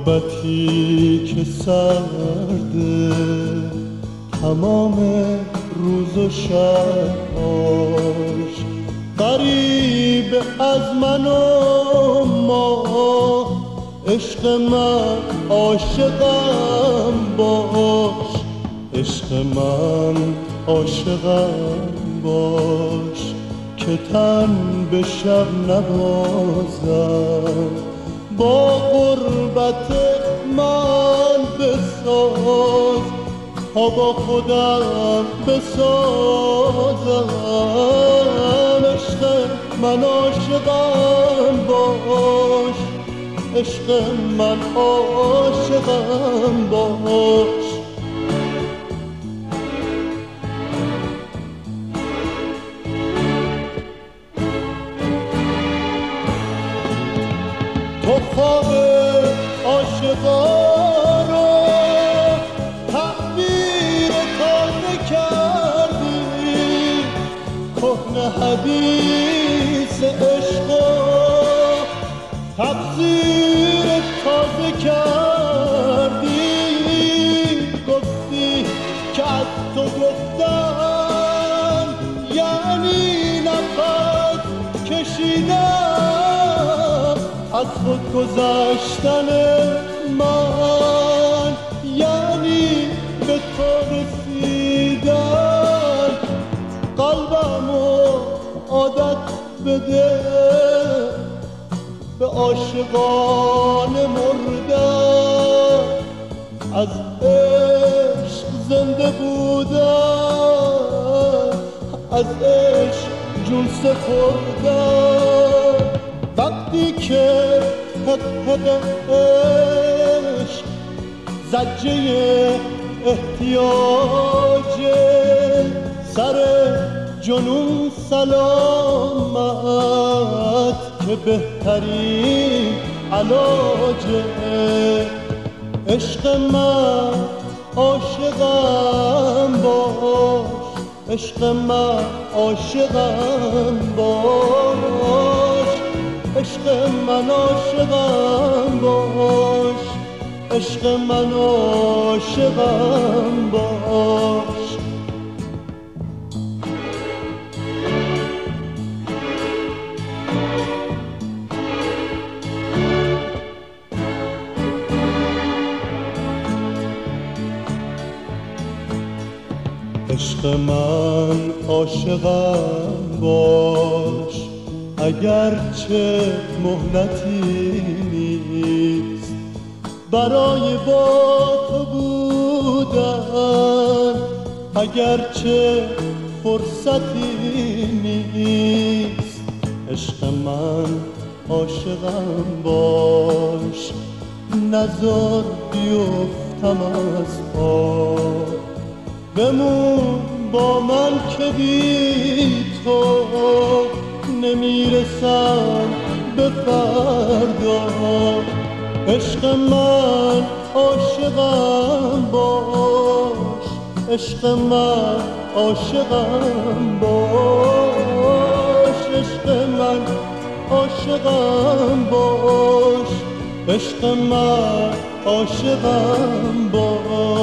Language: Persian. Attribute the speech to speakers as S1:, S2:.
S1: غربتی که سرده تمام روز و شباش، غریب از من و ما، عشق من عاشقم باش، عشق من عاشقم باش، که تن به شب نبازم، با غربت من بساز تا با خودم بسازم. عشق من عاشقم باش، عشق من عاشقم باش. تو خواب عاشقان رو تعبیر تازه کردی، کهنه حدیث عشق رو تفسیر تازه کردی. گفتی که از تو گفتن یعنی نفس کشیدن، از خود گذشتن من یعنی به تو رسیدن. قلبمو عادت بده به عاشقان مردن، از عشق زنده بودن، از عشق جون سپردن. وقتی که حق عشق زجه احتیاج، سر جنون سلامت که بهترین علاجه. عشق من عاشقم باش، عشق من عاشقم باش، عشق من عاشقم باش، عشق من عاشقم باش. عشق من عاشقم باش، اگرچه مهلتی نیست برای با تو بودن، اگرچه فرصتی نیست. عشق من عاشقم باش، نزار بیفتم از پا، بمون با من که بی تو نمیرسم به فردا. عشق من عاشقم باش، عشق من عاشقم باش، عشق من عاشقم باش، عشق من عاشقم باش.